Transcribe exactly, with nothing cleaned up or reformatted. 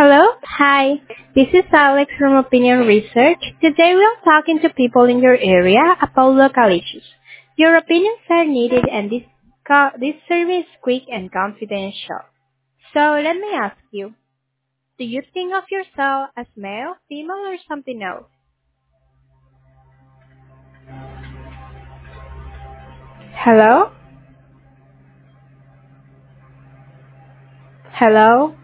Hello? Hi. This is Alex from Opinion Research. Today we are talking to people in your area about local issues. Your opinions are needed and this, co- this survey is quick and confidential. So let me ask you, do you think of yourself as male, female, or something else? Hello? Hello?